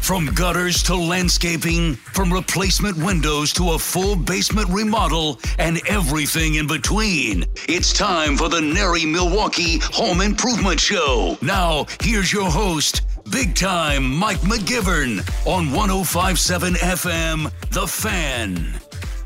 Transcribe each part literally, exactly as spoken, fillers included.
From gutters to landscaping, from replacement windows to a full basement remodel, and everything in between. It's time for the Nary Milwaukee Home Improvement Show. Now, here's your host, Big Time Mike McGivern on one oh five point seven F M, The Fan.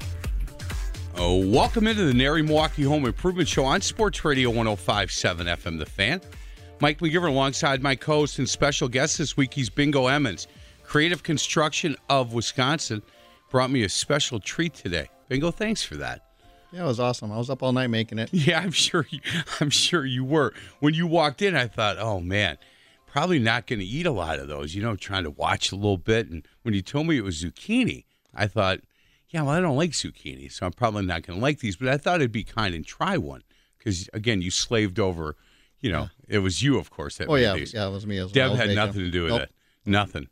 Oh, welcome into the Nary Milwaukee Home Improvement Show on Sports Radio one oh five point seven F M, The Fan. Mike McGivern alongside my co-host and special guest this week. He's Bingo Emmons. Creative Construction of Wisconsin brought me a special treat today. Bingo, thanks for that. Yeah, it was awesome. I was up all night making it. Yeah, I'm sure you, I'm sure you were. When you walked in, I thought, oh, man, probably not going to eat a lot of those, you know, trying to watch a little bit. And when you told me it was zucchini, I thought, yeah, well, I don't like zucchini, so I'm probably not going to like these. But I thought it'd be kind and try one because, again, you slaved over, you know, yeah. It was you, of course, that oh, made yeah, these. yeah, it was me as well. Deb had nothing to do with nope. it. Nothing.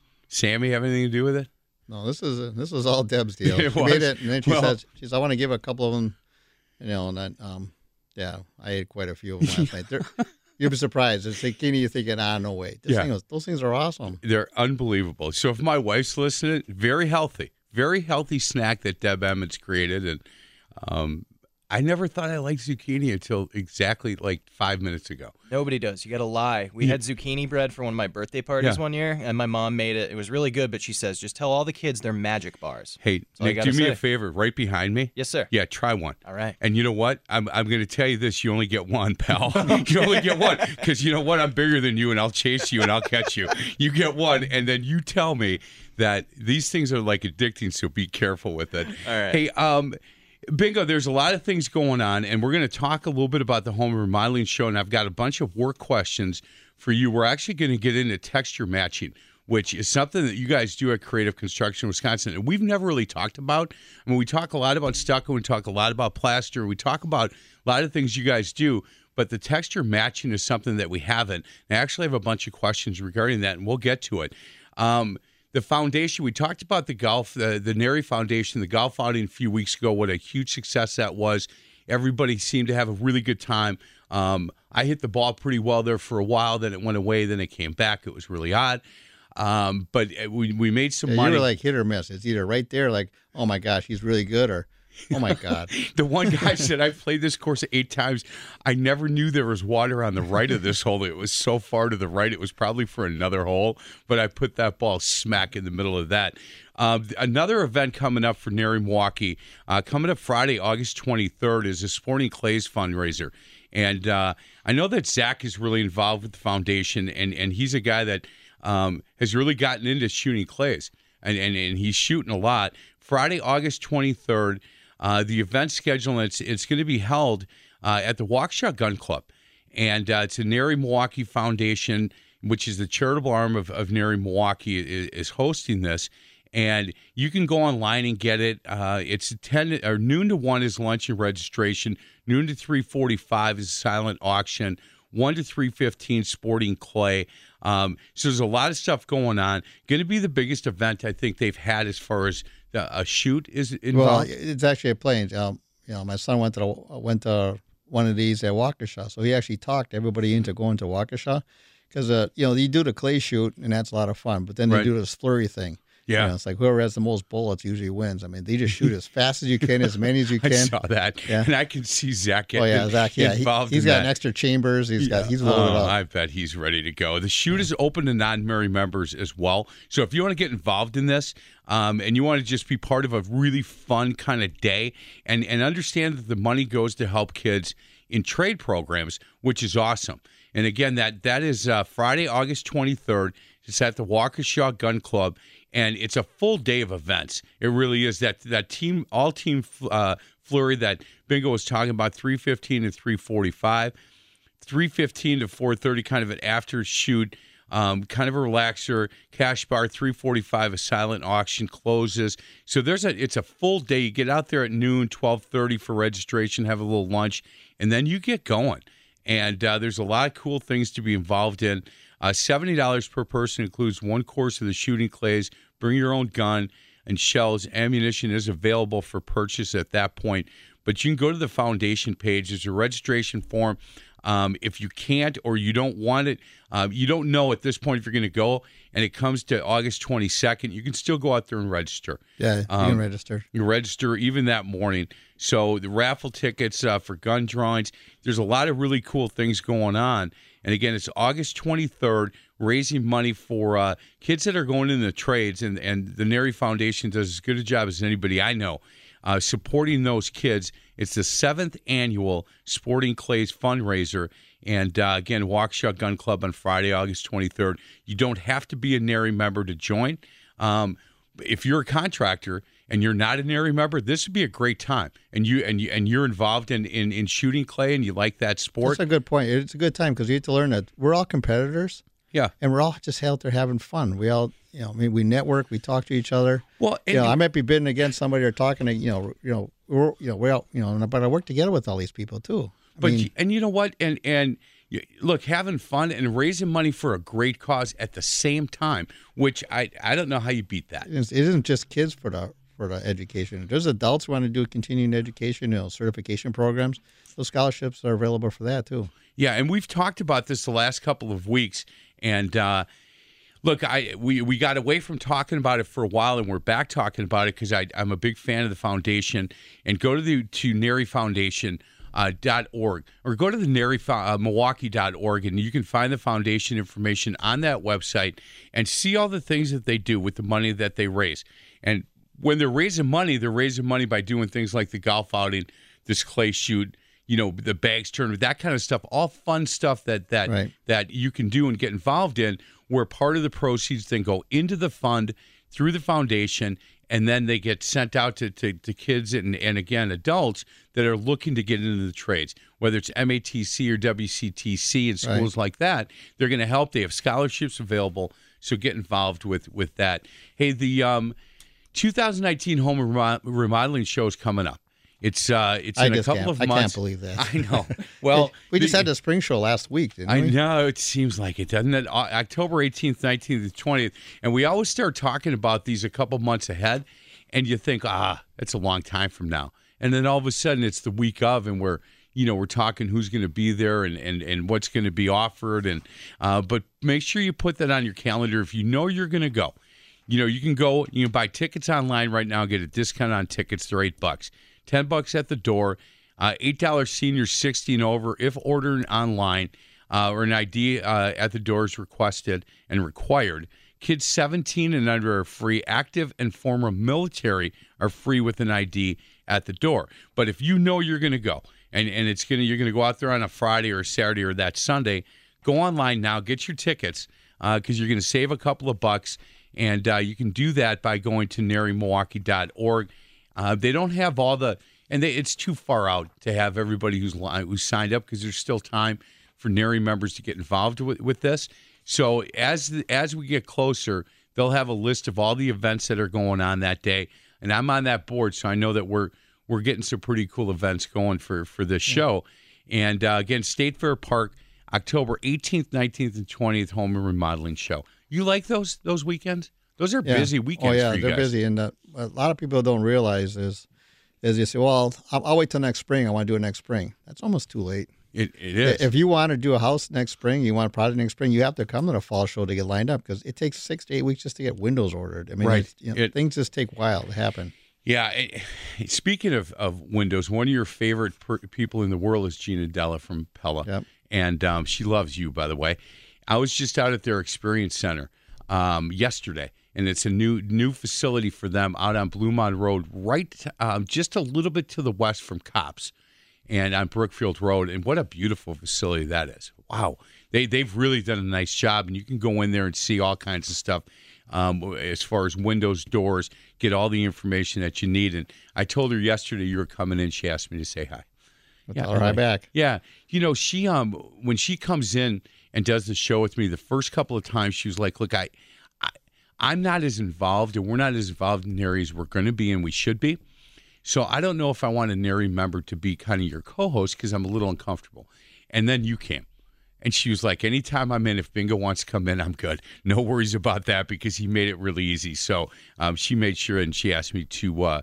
Sammy have anything to do with it? No, this is this was all Deb's deal. It she was? made it, and then she Well, said, "She said I want to give a couple of them, you know." And then, um, yeah, I ate quite a few of them last night. They're, you'll be surprised. It's zucchini. You're thinking, ah, no way. This Yeah. thing was, those things are awesome. They're unbelievable. So if my wife's listening, very healthy, very healthy snack that Deb Emmons created. And um, I never thought I liked zucchini until exactly like five minutes ago. Nobody does. You got to lie. We Yeah. had zucchini bread for one of my birthday parties Yeah. one year, and my mom made it. It was really good, but she says, just tell all the kids they're magic bars. Hey, all you Nick, gotta do me say. a favor. Right behind me. Yes, sir. Yeah, try one. All right. And you know what? I'm I'm going to tell you this. You only get one, pal. You only get one because you know what? I'm bigger than you, and I'll chase you, and I'll catch you. You get one, and then you tell me that these things are like addicting, so be careful with it. All right. Hey, um, Bingo, there's a lot of things going on, and we're going to talk a little bit about the home remodeling show, and I've got a bunch of work questions for you. We're actually going to get into texture matching, which is something that you guys do at Creative Construction Wisconsin, and we've never really talked about. I mean, we talk a lot about stucco, we talk a lot about plaster, we talk about a lot of things you guys do, but the texture matching is something that we haven't. And I actually have a bunch of questions regarding that, and we'll get to it. Um, The foundation, we talked about the golf, the, the Nary Foundation, the golf outing a few weeks ago, what a huge success that was. Everybody seemed to have a really good time. Um, I hit the ball pretty well there for a while, then it went away, then it came back. It was really odd. Um, but we we made some Yeah, money. you were like hit or miss. It's either right there, like, oh my gosh, he's really good, or oh my god. The one guy said, I played this course eight times. I never knew there was water on the right of this hole. It was so far to the right. It was probably for another hole, but I put that ball smack in the middle of that. Um, another event coming up for Nary Milwaukee, uh, coming up Friday, August twenty-third, is a Sporting Clays fundraiser. And uh, I know that Zach is really involved with the foundation, and, and he's a guy that um, has really gotten into shooting clays, and, and, and he's shooting a lot. Friday, August twenty-third, Uh, the event schedule, it's, it's going to be held uh, at the Waukesha Gun Club. And uh, it's a Nary Milwaukee Foundation, which is the charitable arm of, of Nary Milwaukee, is, is hosting this. And you can go online and get it. Uh, it's ten or noon to one is lunch and registration. Noon to three forty-five is silent auction. one to three fifteen sporting clay. Um, so there's a lot of stuff going on. Going to be the biggest event I think they've had as far as the, a shoot is Well, involved. it's actually a plane. Um, you know, my son went to the, went to one of these at Waukesha, so he actually talked everybody into going to Waukesha because uh, you know, you do the clay shoot and that's a lot of fun, but then they Right. do this flurry thing. Yeah. You know, it's like whoever has the most bullets usually wins. I mean, they just shoot as fast as you can, as many as you I can. saw that, Yeah. and I can see Zach getting Oh yeah, Zach. Yeah, he, involved he's in got that. extra chambers. He's got he's Oh, loaded up. I bet he's ready to go. The shoot is open to non-Mary members as well. So if you want to get involved in this um, and you want to just be part of a really fun kind of day and, and understand that the money goes to help kids in trade programs, which is awesome. And again, that that is uh, Friday, August twenty-third. It's at the Waukesha Gun Club, and it's a full day of events. It really is. That that team, all team uh, flurry that Bingo was talking about, three fifteen to three forty-five, three fifteen to four thirty, kind of an after shoot, um, kind of a relaxer. Cash bar, three forty-five, a silent auction closes. So there's a it's a full day. You get out there at noon, twelve thirty for registration, have a little lunch, and then you get going. And uh, there's a lot of cool things to be involved in. Uh, seventy dollars per person includes one course of the shooting clays. Bring your own gun and shells. Ammunition is available for purchase at that point. But you can go to the foundation page. There's a registration form Um, if you can't or you don't want it, uh, you don't know at this point if you're going to go, and it comes to August twenty-second, you can still go out there and register. Yeah, you Um, can register. You register even that morning. So the raffle tickets uh, for gun drawings, there's a lot of really cool things going on. And again, it's August twenty-third, raising money for uh, kids that are going in the trades. And, and the Neri Foundation does as good a job as anybody I know uh, supporting those kids. It's the seventh annual Sporting Clays fundraiser. And uh, again, Waukesha Gun Club on Friday, August twenty-third. You don't have to be a Neri member to join. Um, if you're a contractor and you're not a Neri member, this would be a great time. And you and you and you're involved in, in, in shooting clay and you like that sport. That's a good point. It's a good time because you have to learn that we're all competitors. Yeah. And we're all just out there having fun. We all, you know, I mean, we network, we talk to each other. Well, and you know, you- I might be bidding against somebody or talking to, you know, you know, we're, you know, we're out, you know, but I work together with all these people too. I But mean, you- and you know what? And and you- look, having fun and raising money for a great cause at the same time, which I I don't know how you beat that. it isn't just kids for the for the education. There's adults who want to do continuing education, you know, certification programs. Those scholarships are available for that too. Yeah, and we've talked about this the last couple of weeks. And uh, look, I we, we got away from talking about it for a while, and we're back talking about it because I'm a big fan of the foundation. And go to the to Neri Foundation. Uh, dot org or go to the Neri uh, Milwaukee dot org and you can find the foundation information on that website and see all the things that they do with the money that they raise. And when they're raising money, they're raising money by doing things like the golf outing, this clay shoot, you know, the bags tournament, that kind of stuff, all fun stuff that that Right. that you can do and get involved in, where part of the proceeds then go into the fund through the foundation, and then they get sent out to, to, to kids and, and, again, adults that are looking to get into the trades, whether it's M A T C or W C T C and schools Right. like that. They're going to help. They have scholarships available, so get involved with, with that. Hey, the um, two thousand nineteen home remo- remodeling show is coming up. It's uh, it's I in a just couple can't, of I months. can't believe that. I know. Well, we just the- had the spring show last week, didn't I we? know, it seems like it, doesn't it? O- October eighteenth, nineteenth, and twentieth. And we always start talking about these a couple months ahead, and you think, ah, that's a long time from now. And then all of a sudden it's the week of, and we're, you know, we're talking who's going to be there and, and, and what's going to be offered. And uh, but make sure you put that on your calendar if you know you're going to go. You know, you can go, you can buy tickets online right now, get a discount on tickets. They're eight bucks. ten bucks at the door, uh, eight dollars seniors sixty and over if ordered online, uh, or an I D uh, at the door is requested and required. Kids seventeen and under are free. Active and former military are free with an I D at the door. But if you know you're going to go, and, and it's gonna you're going to go out there on a Friday or a Saturday or that Sunday, go online now, get your tickets, because uh, you're going to save a couple of bucks. And uh, you can do that by going to Neri Milwaukee dot org. Uh, they don't have all the, and they, it's too far out to have everybody who's li- who's signed up because there's still time for Neri members to get involved with, with this. So as the, as we get closer, they'll have a list of all the events that are going on that day, and I'm on that board, so I know that we're we're getting some pretty cool events going for for this show. And uh, again, State Fair Park, October eighteenth, nineteenth, and twentieth, home and remodeling show. You like those those weekends? Those are Yeah. busy weekends. Oh yeah, for you they're guys. busy, and uh, a lot of people don't realize is is they say, well, I'll, I'll wait till next spring. I want to do it next spring. That's almost too late. It, it is. If you want to do a house next spring, you want a project next spring, you have to come to the fall show to get lined up because it takes six to eight weeks just to get windows ordered. I mean, Right. it's- you know, It- things just take a while to happen. Yeah. eh, Speaking of, of windows, one of your favorite per- people in the world is Gina Della from Pella. Yep. And um, she loves you, by the way. I was just out at their experience center um, yesterday, and it's a new new facility for them out on Bluemont Road, right um, just a little bit to the west from Cops and on Brookfield Road. And what a beautiful facility that is. Wow. They, they've really done a nice job, and you can go in there and see all kinds of stuff. Um, as far as windows, doors, get all the information that you need. And I told her yesterday you were coming in. She asked me to say hi. Yeah, all right, back. Yeah, you know, she um when she comes in and does the show with me, the first couple of times she was like, "Look, I, I I'm not as involved, and we're not as involved in areas we're going to be, and we should be. So I don't know if I want a Neri member to be kind of your co-host because I'm a little uncomfortable." And then you came. And she was like, anytime I'm in, if Bingo wants to come in, I'm good. No worries about that because he made it really easy. So um, she made sure, and she asked me to uh,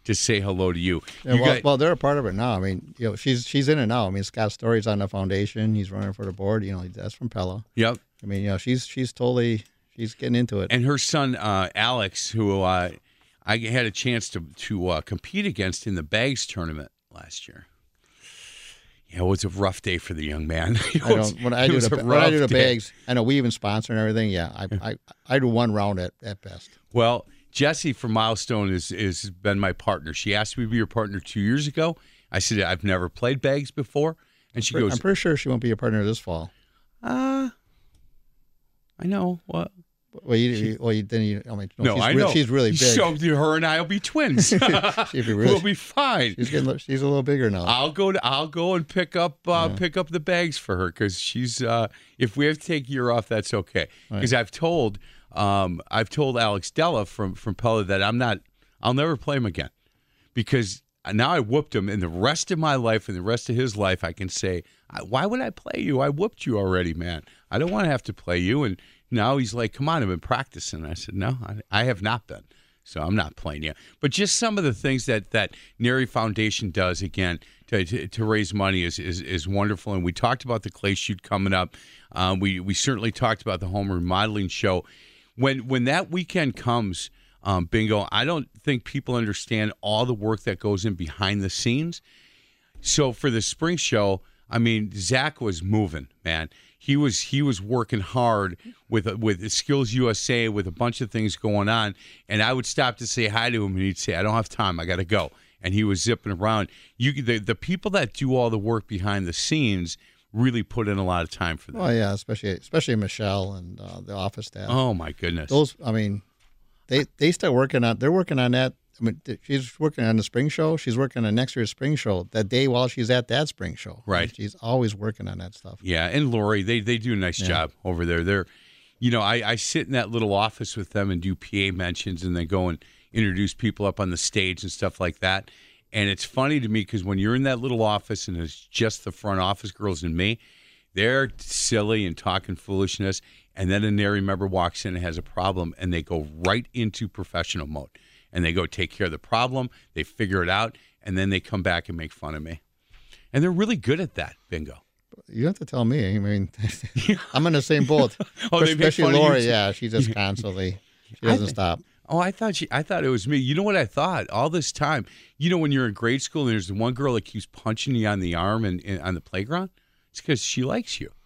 to say hello to you. Yeah, you well, got- well, they're a part of it now. I mean, you know, she's she's in it now. I mean, Scott Story's on the foundation. He's running for the board. You know, that's from Pella. Yep. I mean, you know, she's she's totally she's getting into it. And her son uh, Alex, who uh, I had a chance to to uh, compete against in the bags tournament last year. Yeah, it was a rough day for the young man. It I was- don't when I it do was the a when I rough do the day. bags. I know we even sponsor and everything. Yeah, I I, I do one round at, at best. Well, Jessie from Milestone is is been my partner. She asked me to be your partner two years ago. I said I've never played bags before, and she goes, I'm pretty sure she won't be a partner this fall. "Uh, I know what." Well, you, you well, you, then you. I mean, no, No, she's I re- know. she's really big. So her and I will be twins. She'd be really- We'll be fine. she's getting she's a little bigger now. I'll go. To, I'll go and pick up uh, pick up the bags for her because she's. Uh, if we have to take a year off, that's okay. Because I've told um, I've told Alex Della from from Pella that I'm not. I'll never play him again because now I whooped him. And the rest of my life and the rest of his life, I can say, why would I play you? I whooped you already, man. I don't want to have to play you. And now he's like, come on, I've been practicing. I said, no, I, I have not been. So I'm not playing you. But just some of the things that that Neri Foundation does, again, to, to, to raise money is, is is wonderful. And we talked about the clay shoot coming up. Um, we we certainly talked about the home remodeling show. When when that weekend comes, um, Bingo, I don't think people understand all the work that goes in behind the scenes. So for the spring show, I mean, Zach was moving, man. He was he was working hard with with Skills U S A with a bunch of things going on, and I would stop to say hi to him, and he'd say, "I don't have time. I got to go." And he was zipping around. You the the people that do all the work behind the scenes really put in a lot of time for that. Oh yeah, especially especially Michelle and uh, the office staff. Oh my goodness! Those, I mean, they they start working on. They're working on that. I mean, th- she's working on the spring show. She's working on next year's spring show. That day while she's at that spring show, Right. She's always working on that stuff. Yeah, and Lori, they they do a nice job over there. They're, you know, I, I sit in that little office with them and do P A mentions, and they go and introduce people up on the stage and stuff like that. And it's funny to me because when you're in that little office and it's just the front office girls and me, they're silly and talking foolishness. And then a Neri member walks in and has a problem, and they go right into professional mode. And they go take care of the problem, they figure it out, and then they come back and make fun of me. And they're really good at that, Bingo. You don't have to tell me. I mean, I'm in the same boat. Oh, they make especially fun of you Lori. too. Yeah, she just constantly she doesn't thi- stop. Oh, I thought she, I thought it was me. You know what I thought all this time? You know when you're in grade school and there's the one girl that keeps punching you on the arm and, and on the playground? It's because she likes you.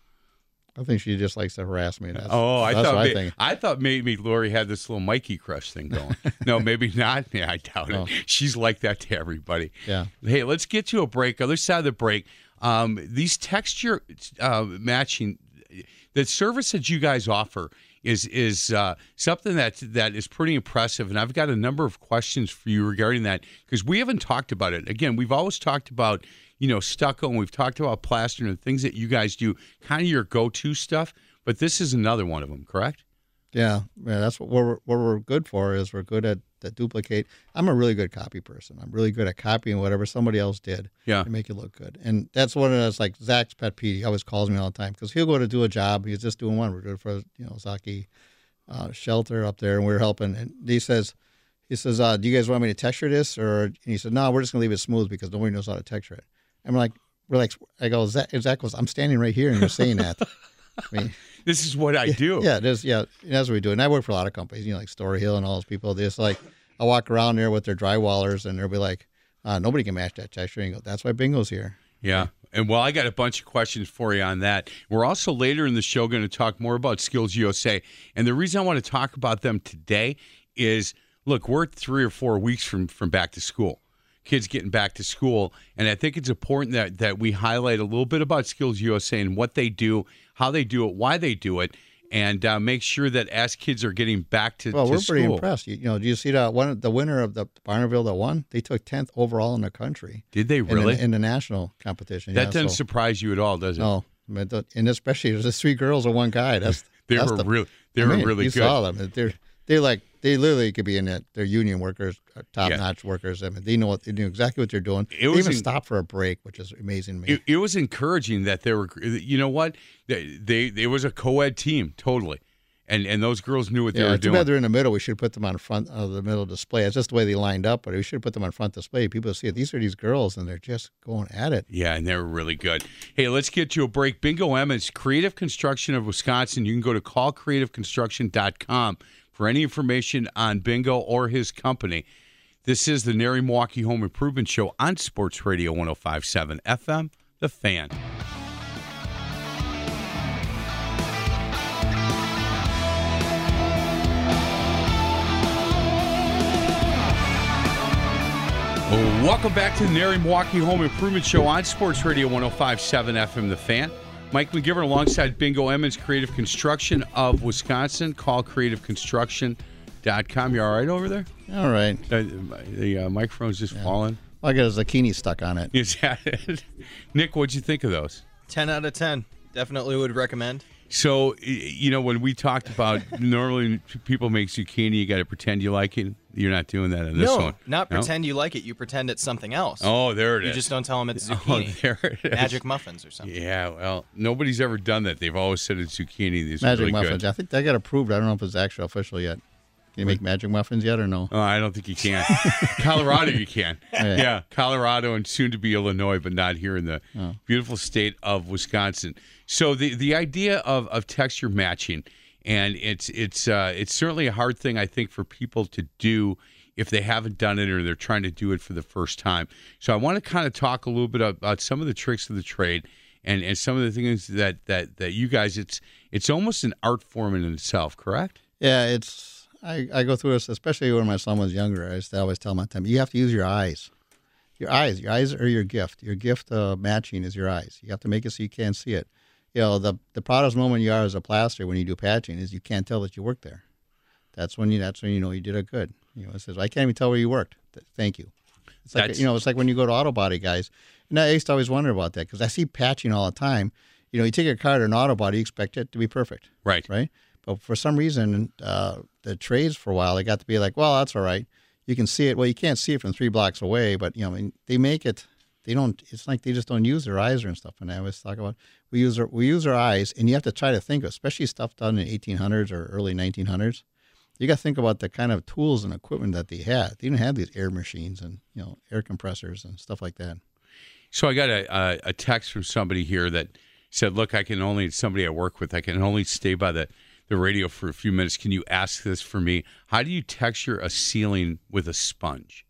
I think she just likes to harass me. That's, Oh, I that's thought what I may- think. I thought maybe Lori had this little Mikey crush thing going. No, maybe not. Yeah, I doubt No. it. She's like that to everybody. Yeah. Hey, let's get to a break. Other side of the break, um, these texture uh, matching, the service that you guys offer is is uh, something that that is pretty impressive. And I've got a number of questions for you regarding that because we haven't talked about it. Again, we've always talked about, you know, stucco, and we've talked about plaster and the things that you guys do, kind of your go-to stuff. But this is another one of them, correct? Yeah, yeah, that's what we're what we're good for. Is we're good at that duplicate. I'm a really good copy person. I'm really good at copying whatever somebody else did Yeah. to make it look good. And that's one of those, like Zach's pet peeve. He always calls me all the time because he'll go to do a job. He's just doing one. We're doing for you know Zaki uh, shelter up there, and we're helping. And he says, he says, uh, "Do you guys want me to texture this?" Or and he said, "No, we're just gonna leave it smooth because nobody knows how to texture it." I'm like, we're like, I go, Zach, Zach goes, "I'm standing right here, and you're saying that." I mean. This is what I do. Yeah, there's yeah, that's what we do. And I work for a lot of companies, you know, like Story Hill and all those people. They just like I walk around there with their drywallers, and they'll be like, uh, "Nobody can match that texture." And you go, "That's why Bingo's here." Yeah. And well, I got a bunch of questions for you on that. We're also later in the show going to talk more about Skills U S A. And the reason I want to talk about them today is, look, we're three or four weeks from, from back to school. Kids getting back to school. And I think it's important that, that we highlight a little bit about Skills U S A and what they do, how they do it, why they do it, and uh, make sure that as kids are getting back to, Well, to we're school. pretty impressed. You, you know, do you see that one? The winner of the Barnerville that won, they took tenth overall in the country. Did they in the- really? in the national competition? that yeah, doesn't so- surprise you at all, does it? No, I mean, the- and especially there's just three girls and one guy. That's They that's were the, really, they I were mean, really you good. saw them. They're they're like they literally could be in it. They're union workers, top Yeah. notch workers. I mean, they know what they know exactly what they're doing. It they was even in- stop for a break, which is amazing to me. It, it was encouraging that they were, you know what, they, they it was a co-ed team, totally. And and those girls knew what they Yeah, were too doing. bad they're in the middle. We should put them on front of the middle display. It's just the way they lined up, but we should put them on front display. People see it. These are these girls, and they're just going at it. Yeah, and they're really good. Hey, let's get you a break. Bingo Emmons, Creative Construction of Wisconsin. You can go to call creative construction dot com for any information on Bingo or his company. This is the Nary Milwaukee Home Improvement Show on Sports Radio one oh five point seven F M, The Fan. Welcome back to the Nary Milwaukee Home Improvement Show on Sports Radio one oh five point seven F M, The Fan. Mike McGivern alongside Bingo Emmons, Creative Construction of Wisconsin. Call creative construction dot com. You all right over there? All right. Uh, the uh, microphone's just Yeah. falling. I got a zucchini stuck on it. Is that it? Nick, what'd you think of those? ten out of ten. Definitely would recommend. So, y- you know, when we talked about normally people make zucchini, you got to pretend you like it. You're not doing that in this no, one. not No? pretend you like it. You pretend it's something else. Oh, there it is. You just don't tell them it's Oh, zucchini. there it is. Magic muffins or something. Yeah, well, nobody's ever done that. They've always said it's zucchini. These are Magic really muffins. good. I think that got approved. I don't know if it's actually official yet. Can you make magic muffins yet or no? Oh, I don't think you can. Colorado, you can. Yeah. Yeah, Colorado and soon to be Illinois, but not here in the Oh. beautiful state of Wisconsin. So the the idea of, of texture matching, and it's it's uh, it's certainly a hard thing I think for people to do if they haven't done it or they're trying to do it for the first time. So I want to kind of talk a little bit about some of the tricks of the trade and, and some of the things that, that that you guys. It's it's almost an art form in itself, correct? Yeah, it's. I, I go through this, especially when my son was younger. I used to always tell him all the time, you have to use your eyes. Your eyes. Your eyes are your gift. Your gift of matching is your eyes. You have to make it so you can't see it. You know, the the proudest moment you are as a plasterer when you do patching is you can't tell that you work there. That's when you that's when you know you did it good. You know, it says, I can't even tell where you worked. Th- Thank you. It's like, That's- you know, it's like when you go to auto body guys. And I used to always wonder about that because I see patching all the time. You know, you take a car to an auto body, you expect it to be perfect. Right. Right. But for some reason, uh, the trades for a while, they got to be like, well, that's all right. You can see it. Well, you can't see it from three blocks away, but, you know, I mean, they make it, they don't, it's like they just don't use their eyes and stuff. And I always talk about, we use our, we use our eyes, and you have to try to think of, especially stuff done in eighteen hundreds or early nineteen hundreds. You got to think about the kind of tools and equipment that they had. They didn't have these air machines and, you know, air compressors and stuff like that. So I got a, a, a text from somebody here that said, look, I can only, somebody I work with, I can only stay by the, the radio for a few minutes. Can you ask this for me? How do you texture a ceiling with a sponge?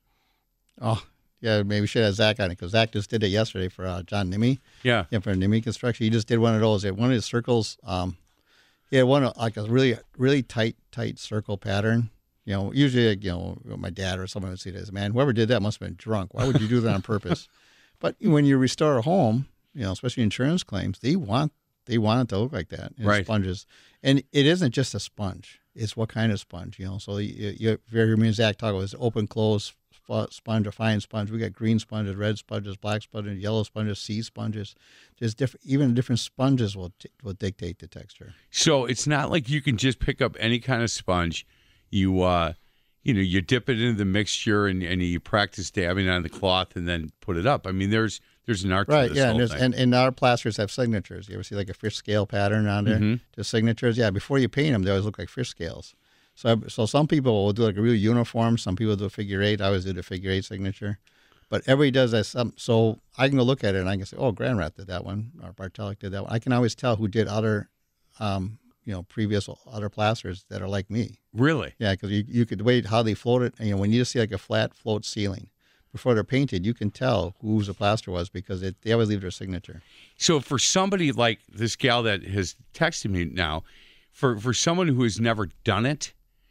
Oh, yeah, maybe we should have Zach on it because Zach just did it yesterday for uh, John Nimmy. Yeah. Yeah, for Nimmy Construction. He just did one of those. He had one of his circles. Um, he had one of, like a really, really tight, tight circle pattern. You know, usually, you know, my dad or someone would say this, man, whoever did that must have been drunk. Why would you do that on purpose? But when you restore a home, you know, especially insurance claims, they want they want it to look like that. And Right. Sponges, and it isn't just a sponge. It's what kind of sponge, you know. So you, you if you hear me and Zach talk about this open close sponge or fine sponge. We got green sponges, red sponges, black sponges, yellow sponges, sea sponges. There's different. Even different sponges will t- will dictate the texture. So it's not like you can just pick up any kind of sponge. You, uh, you know, you dip it into the mixture and, and you practice dabbing on the cloth and then put it up. I mean, there's there's an art to Right, this yeah, and, whole there's, thing. and and our plasters have signatures. You ever see like a fish scale pattern on there? Mhm. Just signatures. Yeah, before you paint them, they always look like fish scales. So so some people will do like a real uniform. Some people do a figure eight. I always do the figure eight signature. But everybody does that. Some, so I can go look at it and I can say, oh, Grand Rat did that one, or Bartelic did that one. I can always tell who did other, um, you know, previous other plasters that are like me. Really? Yeah, because you, you could wait how they float it. And, you know, when you just see like a flat float ceiling before they're painted, you can tell whose the plaster was because it, they always leave their signature. So for somebody like this gal that has texted me now, for, for someone who has never done it,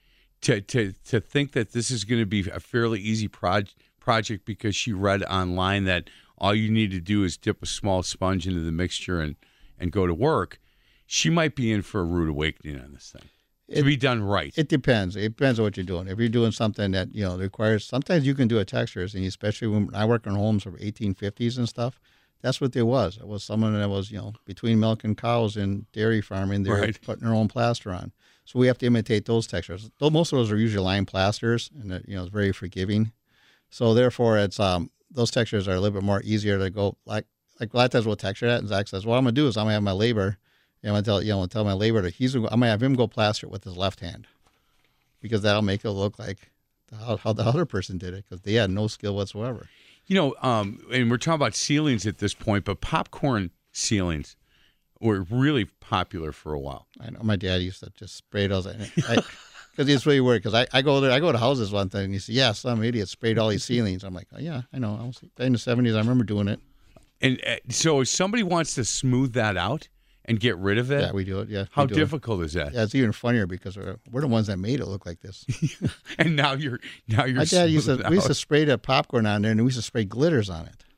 to to to think that this is going to be a fairly easy proj- project because she read online that all you need to do is dip a small sponge into the mixture and, and go to work, she might be in for a rude awakening on this thing. It- to be done right. It depends. It depends on what you're doing. If you're doing something that, you know, requires, sometimes you can do a textures, and especially when I work on homes from eighteen fifties and stuff, that's what there was. It was someone that was, you know, between milking cows and dairy farming, they were Right. putting their own plaster on. So we have to imitate those textures. Though most of those are usually lime plasters, and it, you know, it's very forgiving. So therefore, it's um those textures are a little bit more easier to go. Like like a lot of times we'll texture that, and Zach says, "What I'm gonna do is I'm gonna have my labor, You know, I tell you know, I tell my laborer he's I'm gonna have him go plaster it with his left hand, because that'll make it look like how, how the other person did it, because they had no skill whatsoever. You know, um, and we're talking about ceilings at this point, but popcorn ceilings were really popular for a while. I know my dad used to just spray those, because it's really weird. Because I, I go there, I go to houses one time, and he said, "Yeah, some idiot sprayed all these ceilings." I'm like, "Oh yeah, I know. I was in the seventies. I remember doing it." And uh, so, if somebody wants to smooth that out and get rid of it, Yeah, we do it. Yeah. how we do difficult is that? It. Yeah, it's even funnier because we're, we're the ones that made it look like this. And now you're now you're. My dad used to smoothing we used to out. spray the popcorn on there, and we used to spray glitters on it.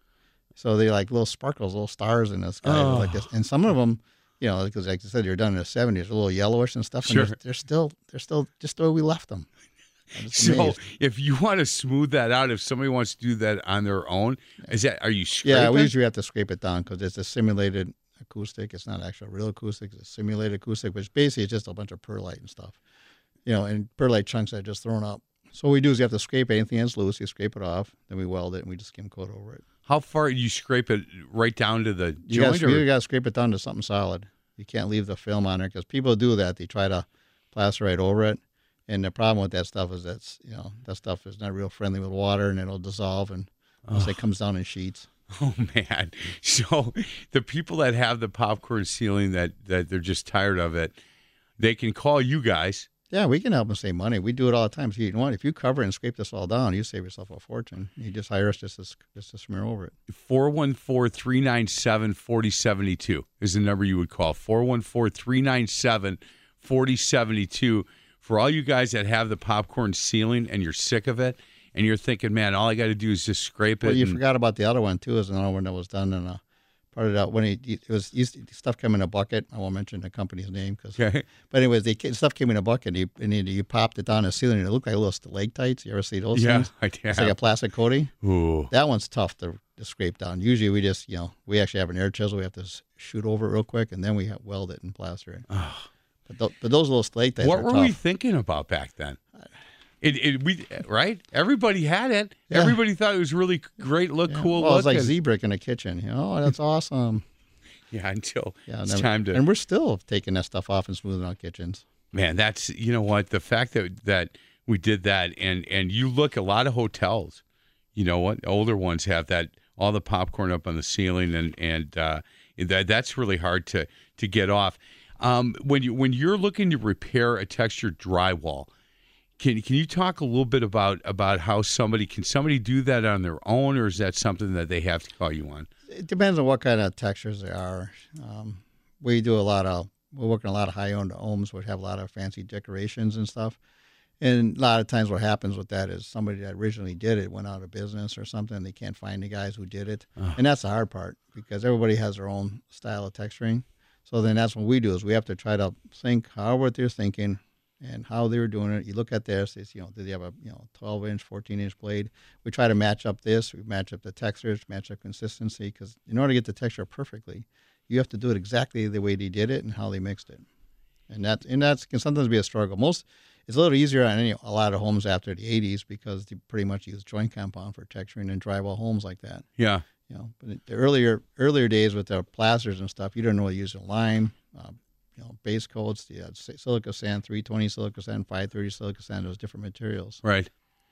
So they like little sparkles, little stars in the sky, Oh. like this. And some of them, you know, because like I said, you're done in the seventies, a little yellowish and stuff. Sure. And they're, they're still they're still just the way we left them. I'm just So, amazed. if you want to smooth that out, if somebody wants to do that on their own, is that are you scraping? Yeah, we usually have to scrape it down because it's a simulated acoustic. It's not actual real acoustic. It's a simulated acoustic, which basically is just a bunch of perlite and stuff. You know, and perlite chunks that are just thrown up. So what we do is you have to scrape anything that's loose. You scrape it off, then we weld it, and we just skim coat over it. How far do you scrape it right down to the You joint? got or- to scrape it down to something solid. You can't leave the film on there because people do that. They try to plaster right over it. And the problem with that stuff is that's, you know, that stuff is not real friendly with water, and it'll dissolve, and once it comes down in sheets. Oh man! So the people that have the popcorn ceiling that that they're just tired of it, they can call you guys. Yeah, we can help them save money. We do it all the time. So you know what? If you cover it and scrape this all down, you save yourself a fortune. You just hire us just to, just to smear over it. four one four, three nine seven, four zero seven two is the number you would call. four one four, three nine seven, four zero seven two. For all you guys that have the popcorn ceiling and you're sick of it and you're thinking, man, all I got to do is just scrape it. Well, you and- forgot about the other one, too, is another one that was done in a part of that when it, it was used to, stuff came in a bucket. I won't mention the company's name. Cause, Okay. But anyways, they, stuff came in a bucket, and you, and you, you popped it down the ceiling, and it looked like little stalactites. You ever see those Yeah, things? I It's like have. a plastic coating. Ooh. That one's tough to, to scrape down. Usually we just, you know, we actually have an air chisel. We have to s- shoot over it real quick, and then we ha- weld it and plaster it. But, th- but those little stalactites What are were tough. we thinking about back then? It, it we right? Everybody had it. Yeah. Everybody thought it was really great, look Yeah. cool. Well, it's like looking. Z-Brick in the kitchen. You know, oh, that's awesome. Yeah, until Yeah, it's never- time to. And we're still taking that stuff off and smoothing out kitchens. Man, that's you know what the fact that that we did that, and and you look a lot of hotels, you know what older ones have that all the popcorn up on the ceiling, and and uh, that that's really hard to to get off. Um, when you when you're looking to repair a textured drywall, can can you talk a little bit about about how somebody can somebody do that on their own, or is that something that they have to call you on? It depends on what kind of textures they are. Um, we do a lot of, we work in a lot of high-owned homes which have a lot of fancy decorations and stuff. And a lot of times what happens with that is somebody that originally did it went out of business or something. They can't find the guys who did it. And that's the hard part because everybody has their own style of texturing. So then that's what we do is we have to try to think how what they're thinking and how they were doing it. You look at this, it's, you know, did they have a you know twelve inch, fourteen inch blade? We try to match up this. We match up the textures, match up consistency. Because in order to get the texture perfectly, you have to do it exactly the way they did it and how they mixed it. And that and that's can sometimes be a struggle. Most it's a little easier on any a lot of homes after the eighties because they pretty much use joint compound for texturing and drywall homes like that. Yeah. You know, but the earlier earlier days with the plasters and stuff, you didn't really use lime, uh, you know, base coats, the uh, silica sand, three twenty silica sand, five thirty silica sand, those different materials. Right.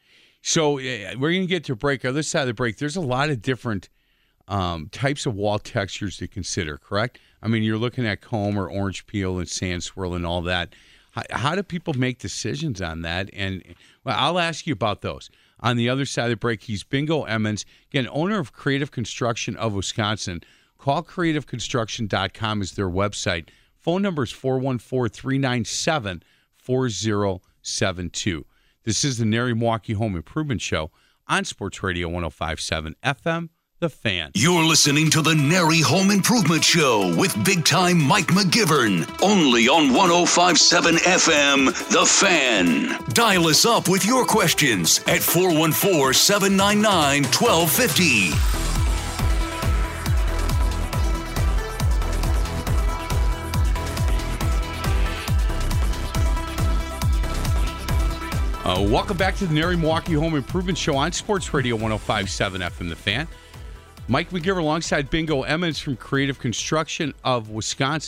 So uh, we're going to get to a break. On this side of the break, there's a lot of different um, types of wall textures to consider, correct? I mean, you're looking at comb or orange peel and sand swirl and all that. How, how do people make decisions on that? And well, I'll ask you about those. On the other side of the break, he's Bingo Emmons, again, owner of Creative Construction of Wisconsin. Call creative construction dot com is their website. Phone number is four one four, three nine seven, four zero seven two. This is the Nary Milwaukee Home Improvement Show on Sports Radio one oh five point seven F M, The Fan. You're listening to the Nary Home Improvement Show with big-time Mike McGivern, only on one oh five point seven F M, The Fan. Dial us up with your questions at four one four, seven nine nine, one two five zero. Uh, welcome back to the Nary Milwaukee Home Improvement Show on Sports Radio one oh five point seven F M, The Fan. Mike McGivern alongside Bingo Emmons from Creative Construction of Wisconsin.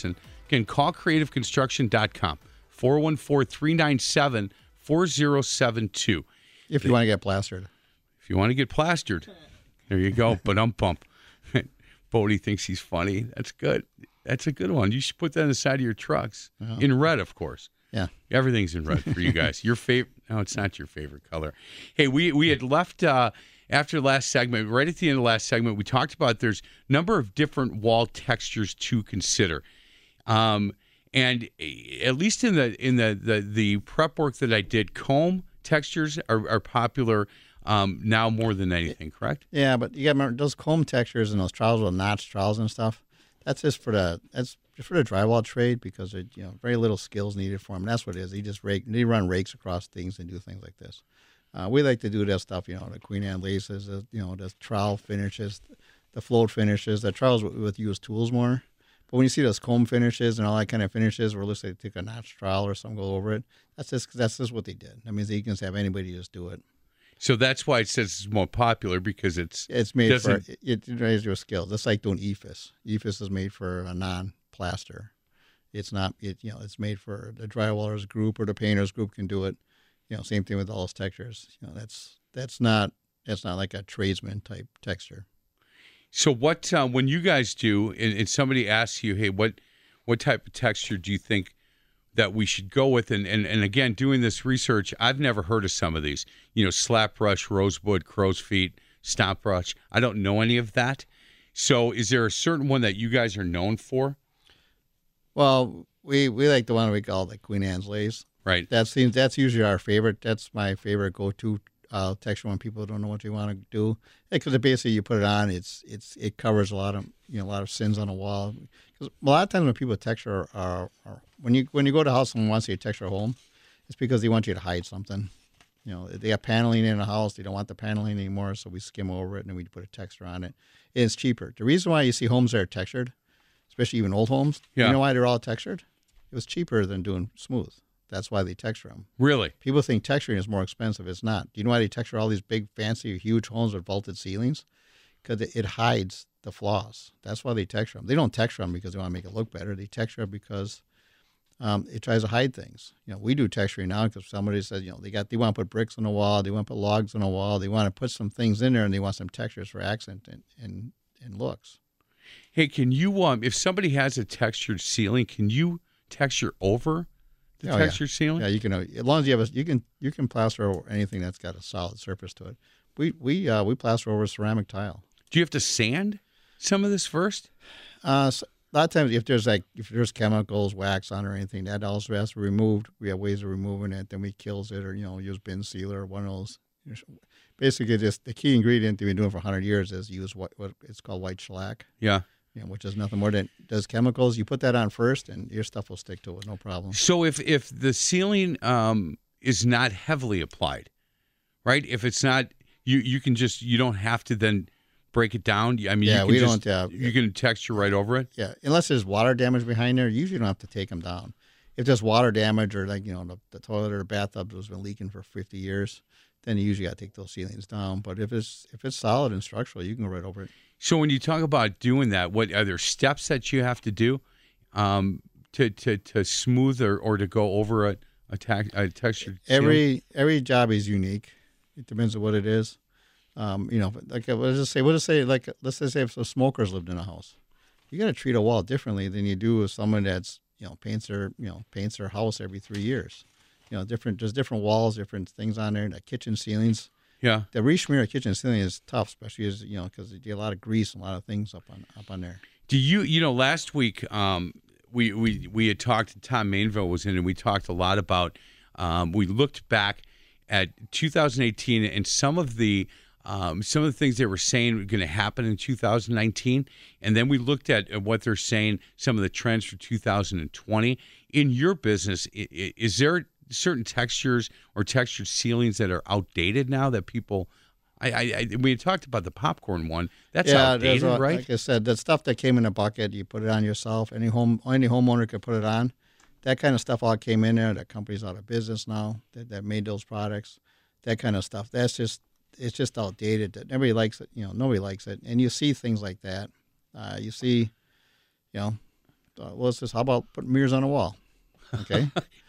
Again, call creative construction dot com, four one four, three nine seven, four zero seven two. If you want to get plastered. If you want to get plastered, there you go. But um pump. Bodie thinks he's funny. That's good. That's a good one. You should put that on the side of your trucks. Uh-huh. In red, of course. Yeah. Everything's in red for you guys. Your favorite? No, it's not your favorite color. Hey, we we had left uh, after last segment. Right at the end of the last segment, we talked about there's a number of different wall textures to consider, um, and at least in the in the, the the prep work that I did, comb textures are, are popular um, now more than anything. Correct? Yeah, but you got to remember those comb textures and those trowels with notch trowels and stuff. That's just for the that's just for the drywall trade because it, you know very little skills needed for them. That's what it is. They just rake, they run rakes across things and do things like this. Uh, we like to do that stuff, you know, the Queen Anne laces, the, you know, the trowel finishes, the float finishes. The trowels we would use tools more. But when you see those comb finishes and all that kind of finishes, where it looks like they take a notch trowel or something go over it, that's just that's just what they did. That means they can just have anybody just do it. So that's why it says it's more popular because it's it's made for doesn't- it, it raises your skills. That's like doing E F I S. E F I S is made for a non-plaster. It's not it you know it's made for the drywallers group or the painters group can do it. You know, same thing with all those textures. You know, that's that's not that's not like a tradesman type texture. So what uh, when you guys do, and, and somebody asks you, hey, what what type of texture do you think that we should go with? And, and and again, doing this research, I've never heard of some of these. You know, slap brush, rosewood, crow's feet, stomp brush. I don't know any of that. So is there a certain one that you guys are known for? Well, we we like the one we call the Queen Anne's lace. Right. That seems that's usually our favorite. That's my favorite go-to uh, texture when people don't know what they want to do. Because basically you put it on, it's it's it covers a lot of you know a lot of sins on the wall. Because a lot of times when people texture are, are when you when you go to a house and wants you to texture a home, it's because they want you to hide something. You know, they have paneling in a house, they don't want the paneling anymore, so we skim over it and then we put a texture on it. It's cheaper. The reason why you see homes that are textured, especially even old homes, Yeah. you know why they're all textured? It was cheaper than doing smooth. That's why they texture them. Really? People think texturing is more expensive. It's not. Do you know why they texture all these big, fancy, huge homes with vaulted ceilings? Because it, it hides the flaws. That's why they texture them. They don't texture them because they want to make it look better. They texture them because um, it tries to hide things. You know, we do texturing now because somebody says, you know, they got they want to put bricks on the wall, they want to put logs on the wall, they want to put some things in there, and they want some textures for accent and and, and looks. Hey, can you um if somebody has a textured ceiling, can you texture over the Oh, yeah. textured ceiling? Yeah, you can. uh, As long as you have a, you can you can plaster over anything that's got a solid surface to it. We we uh, we plaster over ceramic tile. Do you have to sand some of this first? Uh, so a lot of times, if there's like if there's chemicals, wax on or anything, that also has to be removed. We have ways of removing it. Then we kills it, or you know, use bin sealer or one of those. Basically, just the key ingredient that we've been doing for a hundred years is use what what it's called white shellac. Yeah. You know, which is nothing more than does chemicals. You put that on first, and your stuff will stick to it, no problem. So if if the ceiling um, is not heavily applied, right? If it's not, you you can just you don't have to then break it down. I mean, Yeah, you can we just, don't, uh, you can texture right over it. Yeah, unless there's water damage behind there, you usually don't have to take them down. If there's water damage or like you know the, the toilet or the bathtub has been leaking for fifty years, then you usually got to take those ceilings down. But if it's if it's solid and structural, you can go right over it. So when you talk about doing that, what are there steps that you have to do um, to, to to smooth or, or to go over a a, ta- a textured ceiling? Every every job is unique. It depends on what it is. Um, you know, like uh, let's just say, we'll just say, like let's just say if some smokers lived in a house, you got to treat a wall differently than you do with someone that's you know paints their you know paints their house every three years. You know, different there's different walls, different things on there. The kitchen ceilings. Yeah. The re-smear of kitchen ceiling is tough, especially as you know because you get a lot of grease and a lot of things up on up on there. Do you you know last week um, we we we had talked. Tom Mainville was in, and we talked a lot about. Um, we looked back at two thousand eighteen and some of the um, some of the things they were saying were going to happen in two thousand nineteen, and then we looked at, at what they're saying, some of the trends for two thousand twenty. In your business, i- i- is there certain textures or textured ceilings that are outdated now that people? I, I, I we had talked about the popcorn one. That's yeah, there's outdated, a- right? Like I said, the stuff that came in a bucket, you put it on yourself. Any home, any homeowner could put it on. That kind of stuff all came in there. That company's out of business now. That, that made those products. That kind of stuff. That's just it's just outdated. That nobody likes it. You know, nobody likes it. And you see things like that. Uh, you see, you know, uh, well, it's just, how about putting mirrors on the wall? Okay.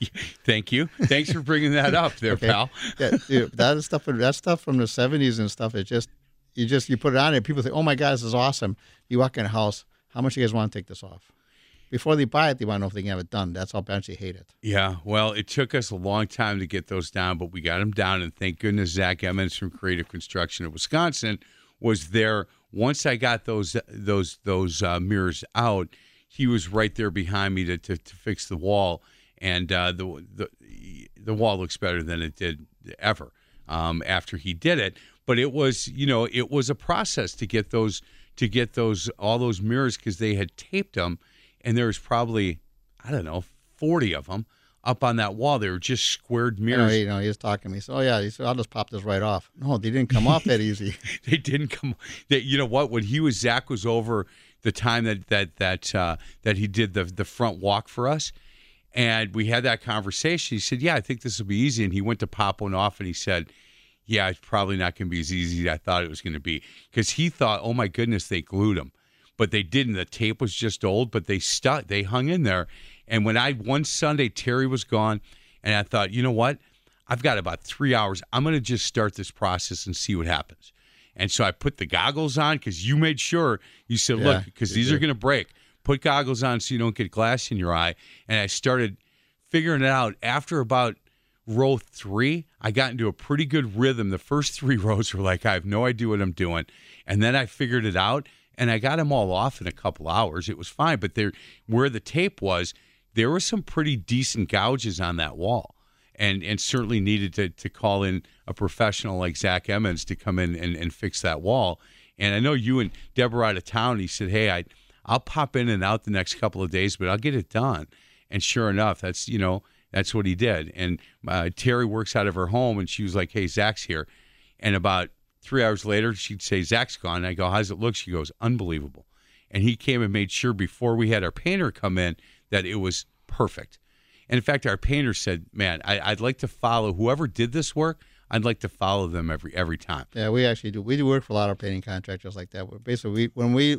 Thank you. Thanks for bringing that up there, Okay. pal. Yeah, dude, that is stuff. That stuff from the seventies and stuff. It just, you just, you put it on there. People think, oh my God, this is awesome. You walk in a house. How much do you guys want to take this off? Before they buy it, they want to know if they can have it done. That's how much they hate it. Yeah, well, it took us a long time to get those down, but we got them down, and thank goodness Zach Emmons from Creative Construction of Wisconsin was there. Once I got those those those uh, mirrors out, he was right there behind me to to, to fix the wall, and uh, the the the wall looks better than it did ever um, after he did it. But it was, you know, it was a process to get those to get those all those mirrors because they had taped them. And there was probably, I don't know, forty of them up on that wall. They were just squared You know, mirrors. he, you know, he was talking to me. He said, oh, yeah. He said, I'll just pop this right off. No, they didn't come off that easy. They didn't come. They, you know what? When he was, Zach was over the time that that that uh, that he did the the front walk for us, and we had that conversation. He said, yeah, I think this will be easy. And he went to pop one off, and he said, yeah, it's probably not going to be as easy as I thought it was going to be. Because he thought, oh, my goodness, they glued them. But they didn't. The tape was just old, but they stuck. They hung in there. And when I, one Sunday, Terry was gone, and I thought, you know what? I've got about three hours. I'm going to just start this process and see what happens. And so I put the goggles on because you made sure, you said, Yeah, look, because you these did. are going to break. Put goggles on so you don't get glass in your eye. And I started figuring it out. After about row three, I got into a pretty good rhythm. The first three rows were like, I have no idea what I'm doing. And then I figured it out, and I got them all off in a couple hours. It was fine. But there, where the tape was, there were some pretty decent gouges on that wall. And and certainly needed to to call in a professional like Zach Emmons to come in and, and fix that wall. And I know you and Deborah are out of town. He said, hey, I, I'll pop in and out the next couple of days, but I'll get it done. And sure enough, that's, you know, that's what he did. And uh, Terry works out of her home, and she was like, hey, Zach's here. And about three hours later, she'd say, Zach's gone. And I go, how's it look? She goes, unbelievable. And he came and made sure before we had our painter come in that it was perfect. And in fact, our painter said, man, I, I'd like to follow whoever did this work. I'd like to follow them every every time. Yeah, we actually do. We do work for a lot of painting contractors like that. We're basically, we, when we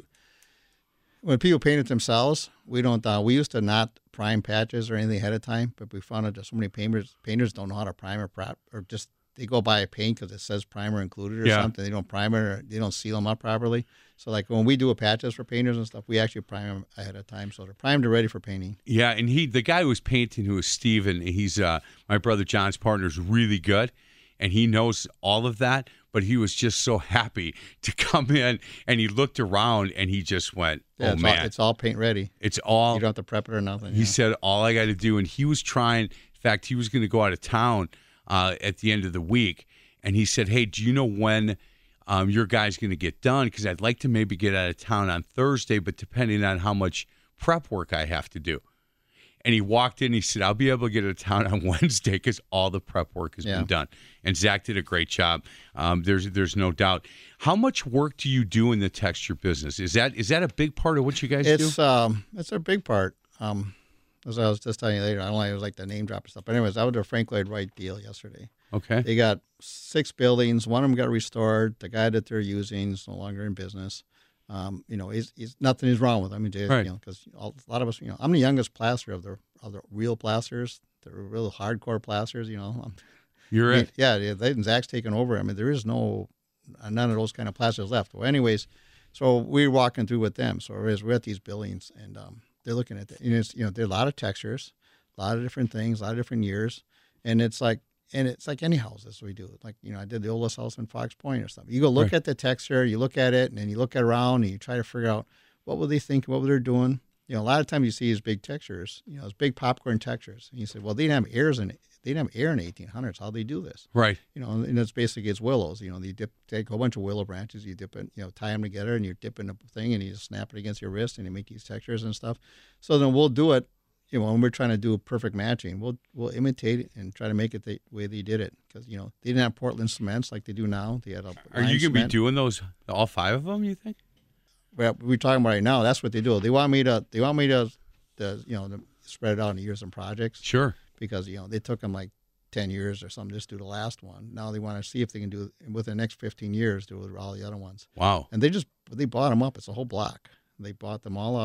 when people paint it themselves, we don't. Uh, we used to not prime patches or anything ahead of time, but we found out that so many painters painters don't know how to prime or prop, or just they go buy a paint because it says primer included or Yeah. something. They don't prime it, or they don't seal them up properly. So like when we do a patches for painters and stuff, we actually prime them ahead of time, so they're primed and ready for painting. Yeah, and he, the guy who was painting, who was Steven, he's uh, my brother John's partner, is really good, and he knows all of that. But he was just so happy to come in, and he looked around, and he just went, Yeah, "Oh it's man, all, it's all paint ready. it's all." You don't have to prep it or nothing. He yeah. said, all I got to do, and he was trying, in fact, he was going to go out of town uh, at the end of the week, and he said, hey, do you know when um, your guy's going to get done? Because I'd like to maybe get out of town on Thursday, but depending on how much prep work I have to do. And he walked in, he said, I'll be able to get out of town on Wednesday because all the prep work has Yeah. been done. And Zach did a great job. Um, there's there's no doubt. How much work do you do in the texture business? Is that is that a big part of what you guys do? It's um, it's a big part. Um, as I was just telling you later, I don't like it was like the name drop and stuff. But anyways, I was a Frank Lloyd Wright deal yesterday. Okay. They got six buildings. One of them got restored. The guy that they're using is no longer in business. Um, you know, he's, he's nothing is wrong with him. I mean, they- Right. you know, because a lot of us, you know, I'm the youngest plasterer of the of the real plasters. They're real hardcore plasters. You know, um, You're I mean, it. yeah, yeah, they, and Zach's taken over. I mean, there is no none of those kind of plasters left. Well, anyways, so we're walking through with them. So we're we're at these buildings, and um, they're looking at the, you know, it's, you know, there are a lot of textures, a lot of different things, a lot of different years, and it's like, and it's like any houses we do. Like, you know, I did the oldest house in Fox Point or something. You go look Right. at the texture, you look at it, and then you look around, and you try to figure out what were they thinking, what were they doing. You know, a lot of times you see these big textures, you know, these big popcorn textures, and you say, well, they didn't have airs in it. They didn't have air in the eighteen hundreds. How'd they do this? Right. You know, and it's basically it's willows. You know, you dip, take a whole bunch of willow branches, you dip it, you know, tie them together, and you dip in the thing, and you just snap it against your wrist, and you make these textures and stuff. So then we'll do it. You know, when we're trying to do a perfect matching, we'll we'll imitate it and try to make it the way they did it. Because you know they didn't have Portland cements like they do now. They had a Are lime you going to be cement. doing those, all five of them, you think? Well, we're talking about right now. That's what they do. They want me to. They want me to, to you know, to spread it out in years and projects. Sure. Because you know they took them like ten years or something just to do the last one. Now they want to see if they can do it within the next fifteen years do all the other ones. Wow. And they just they bought them up. It's a whole block. They bought them all up,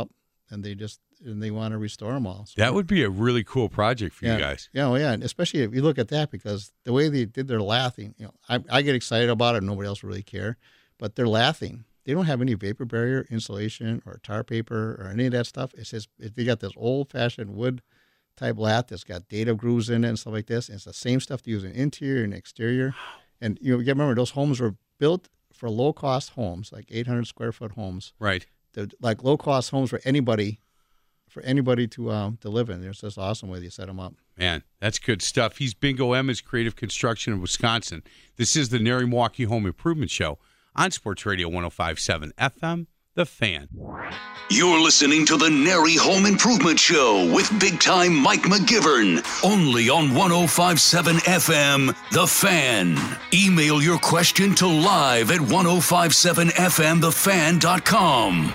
and they just and they want to restore them all. So, That would be a really cool project for yeah, you guys. Yeah, well, yeah, and especially if you look at that, because the way they did their lathing, you know, I, I get excited about it. Nobody else really care, but they're lathing. They don't have any vapor barrier, insulation, or tar paper, or any of that stuff. It's just it, they got this old-fashioned wood type lath that's got data grooves in it and stuff like this. And it's the same stuff they use in interior and exterior. And you know, you gotta remember those homes were built for low-cost homes, like eight hundred square foot homes. Right. They're like low-cost homes for anybody, for anybody to um to live in. There's this awesome way they set them up. Man, that's good stuff. He's Bingo Emmons, Creative Construction of Wisconsin. This is the Nary Milwaukee Home Improvement Show on Sports Radio one oh five point seven F M, The Fan. You're listening to the Nary Home Improvement Show with big-time Mike McGivern, only on one oh five point seven F M, The Fan. Email your question to live at ten fifty-seven F M the fan dot com.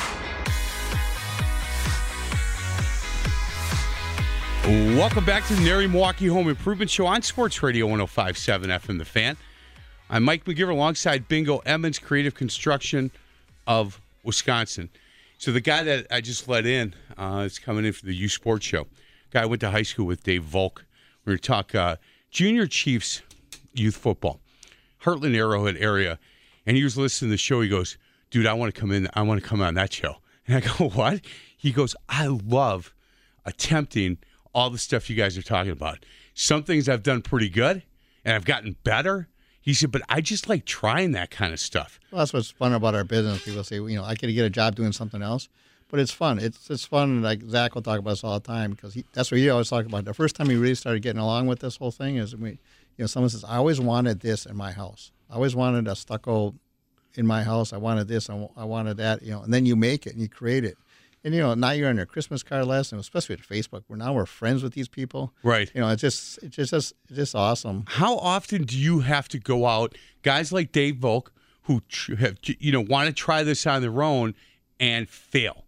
Welcome back to the Nary Milwaukee Home Improvement Show on Sports Radio one oh five point seven F M, The Fan. I'm Mike McGivern alongside Bingo Emmons, Creative Construction of Wisconsin. So the guy that I just let in uh, is coming in for the U Sports Show. Guy I went to high school with, Dave Volk. We're going to talk uh, Junior Chiefs youth football, Heartland Arrowhead area. And he was listening to the show. He goes, dude, I want to come in. I want to come on that show. And I go, what? He goes, I love attempting all the stuff you guys are talking about. Some things I've done pretty good, and I've gotten better. He said, but I just like trying that kind of stuff. Well, that's what's fun about our business. People say, you know, I could get a job doing something else, but it's fun. It's it's fun. Like Zach will talk about this all the time because he, that's what he always talks about. The first time he really started getting along with this whole thing is, we, you know, someone says, I always wanted this in my house. I always wanted a stucco in my house. I wanted this. I, I wanted that. You know, and then you make it and you create it. And, you know, now you're on their Christmas card list, and especially with Facebook, where now we're friends with these people. Right. You know, it's just it's just, it's just awesome. How often do you have to go out, guys like Dave Volk, who tr- have, you know, want to try this on their own and fail?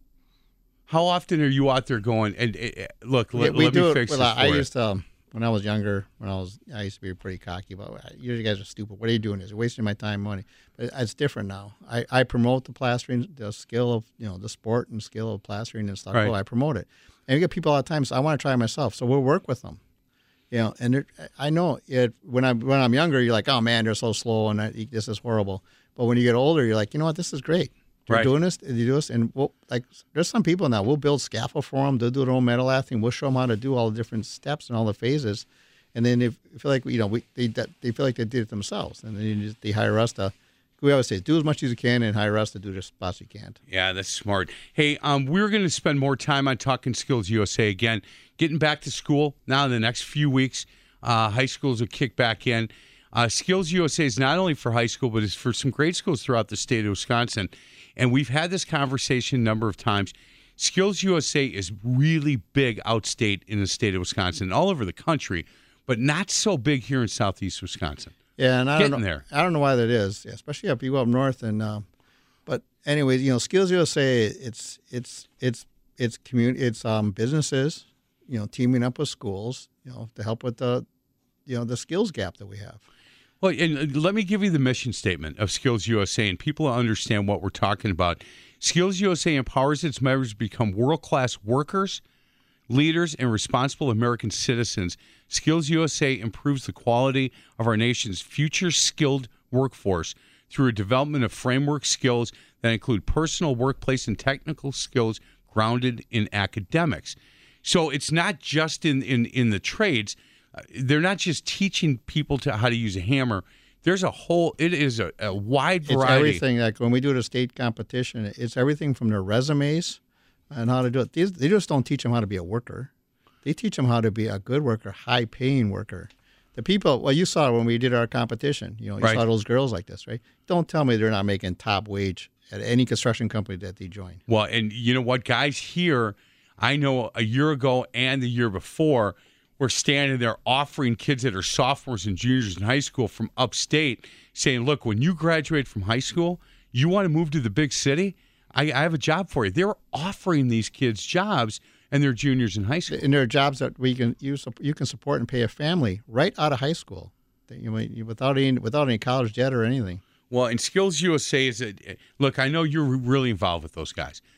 How often are you out there going, and uh, look, Yeah, let, we let do me it. fix Well, this I for used you. to, um, when I was younger, when I was, I used to be pretty cocky about it. You guys are stupid. What are you doing? You're wasting my time and money. But it's different now. I, I promote the plastering, the skill of, you know, the sport and skill of plastering and stuff. Right. I promote it. And you get people all the time, so I want to try it myself. So we'll work with them. You know, and it, I know it, when I'm when I'm younger, you're like, oh man, they're so slow and I, this is horrible. But when you get older, you're like, you know what, this is great. They're Right. doing this, they do this, and we'll, like, there's some people now. We'll build scaffold for them. They'll do their own metal lathing. We'll show them how to do all the different steps and all the phases, and then they feel like you know we they they feel like they did it themselves, and then you just, they hire us to. We always say, do as much as you can, and hire us to do the spots you can't. Yeah, that's smart. Hey, um, we're going to spend more time on Talking Skills U S A again. Getting back to school now in the next few weeks. Uh, high schools will kick back in. Uh, Skills U S A is not only for high school, but it's for some grade schools throughout the state of Wisconsin. And we've had this conversation a number of times. Skills U S A is really big outstate in the state of Wisconsin, all over the country, but not so big here in southeast Wisconsin. Yeah, and I Getting don't know. there. I don't know why that is, especially if you go up north. And uh, but anyways, you know, Skills U S A, it's it's it's it's community, it's um, businesses, you know, teaming up with schools, you know, to help with the, you know, the skills gap that we have. Well, and let me give you the mission statement of Skills U S A, and people understand what we're talking about. Skills U S A empowers its members to become world-class workers, leaders, and responsible American citizens. Skills U S A improves the quality of our nation's future skilled workforce through a development of framework skills that include personal, workplace, and technical skills grounded in academics. So it's not just in, in, in the trades. Uh, They're not just teaching people to how to use a hammer. There's a whole, it is a, a wide It's variety. everything. Like when we do the state competition, it's everything from their resumes and how to do it. These, they just don't teach them how to be a worker. They teach them how to be a good worker, high-paying worker. The people, well, you saw when we did our competition. You know, you Right. saw those girls like this, right? Don't tell me they're not making top wage at any construction company that they join. Well, and you know what, guys, here, I know a year ago and the year before, we're standing there offering kids that are sophomores and juniors in high school from upstate, saying, look, when you graduate from high school, you want to move to the big city? I, I have a job for you. They were offering these kids jobs, and they're juniors in high school. And there are jobs that we can you, you can support and pay a family right out of high school, that you know, without any without any college debt or anything. Well, and Skills U S A is a look. I know you're really involved with those guys.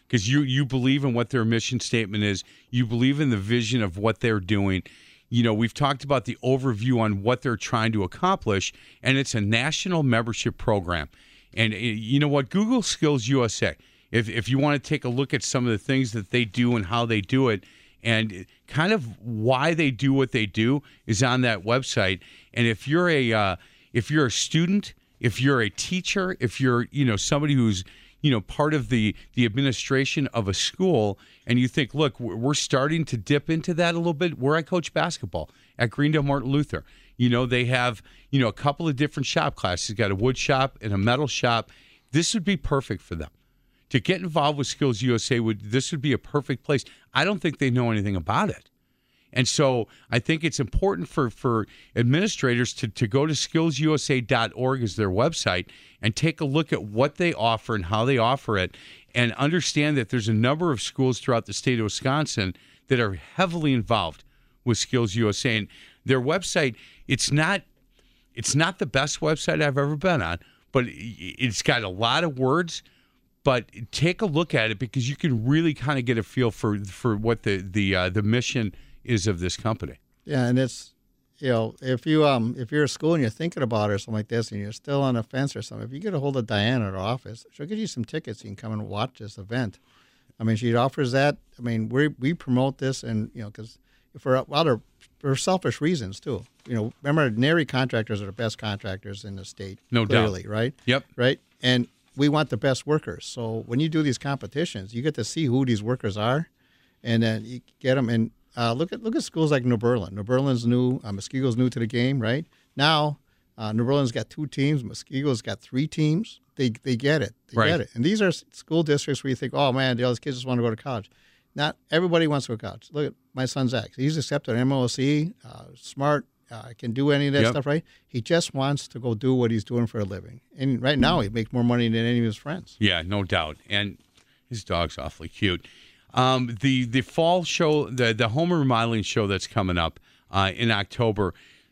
because you you believe in what their mission statement is. You believe in the vision of what they're doing. You know, we've talked about the overview on what they're trying to accomplish, and it's a national membership program. And uh, you know what? Google Skills U S A. If if you want to take a look at some of the things that they do and how they do it, and kind of why they do what they do, is on that website. And if you're a uh, if you're a student, if you're a teacher, if you're you know somebody who's you know part of the the administration of a school, and you think, look, we're starting to dip into that a little bit. Where I coach basketball at Greendale Martin Luther, you know they have you know a couple of different shop classes. Got a wood shop and a metal shop. This would be perfect for them. To get involved with Skills U S A, would this would be a perfect place. I don't think they know anything about it. And so I think it's important for, for administrators to, to go to skills u s a dot org as their website and take a look at what they offer and how they offer it, and understand that there's a number of schools throughout the state of Wisconsin that are heavily involved with Skills U S A. And their website, it's not it's not the best website I've ever been on, but it's got a lot of words. But take a look at it, because you can really kind of get a feel for for what the the uh, the mission is of this company. Yeah, and it's, you know, if you um if you're a school and you're thinking about it or something like this, and you're still on the fence or something, if you get a hold of Diane at her office, she'll get you some tickets. You can come and watch this event. I mean, she offers that. I mean, we we promote this, and you know, because for other for selfish reasons too. You know, remember, N A R I contractors are the best contractors in the state. No clearly, doubt. Right? Yep. Right, and we want the best workers. So when you do these competitions, you get to see who these workers are, and then you get them. And uh, look at look at schools like New Berlin. New Berlin's new. Uh, Muskego's new to the game, right? Now, uh, New Berlin's got two teams. Muskego's got three teams. They they get it. They Right. get it. And these are school districts where you think, oh man, those kids just want to go to college. Not everybody wants to go to college. Look at my son Zach. He's accepted an M L C, uh, smart. Uh, can do any of that Yep. stuff, right? He just wants to go do what he's doing for a living. And right now, he makes more money than any of his friends. Yeah, no doubt. And his dog's awfully cute. Um, the the fall show, the the home remodeling show that's coming up uh, in October,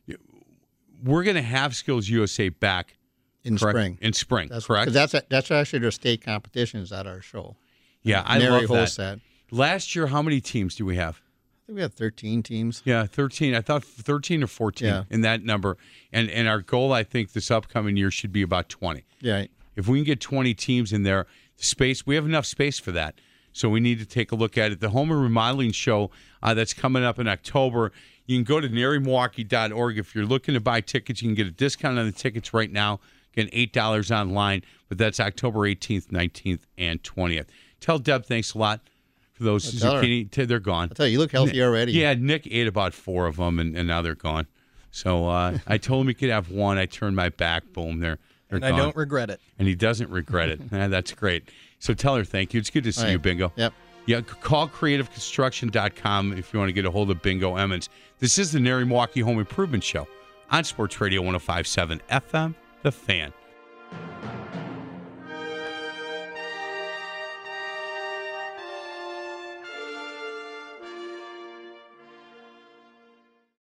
we're going to have Skills U S A back In correct? spring. In spring, That's, correct? 'cause That's that's actually their state competitions at our show. Yeah, I Mary love that. hosts that. Last year, how many teams do we have? I think we had thirteen teams. Yeah, thirteen. I thought thirteen or fourteen Yeah. in that number. And and our goal, I think, this upcoming year should be about twenty. Yeah. If we can get twenty teams in there, space, we have enough space for that. So we need to take a look at it. The home and remodeling show uh, that's coming up in October, you can go to nary milwaukee dot org. If you're looking to buy tickets, you can get a discount on the tickets right now. Again, eight dollars online, but that's October eighteenth, nineteenth, and twentieth. Tell Deb thanks a lot for those I'll tell her. zucchini. T- They're gone. I'll tell you, you look healthy already. Yeah, Nick ate about four of them, and, and now they're gone. So uh, I told him he could have one. I turned my back. Boom, they're, they're And gone. I don't regret it. And he doesn't regret it. Ah, that's great. So tell her thank you. It's good to see All right. you, Bingo. Yep. Yeah, c- call creative construction dot com if you want to get a hold of Bingo Emmons. This is the Nary Milwaukee Home Improvement Show on Sports Radio one oh five point seven F M, The Fan.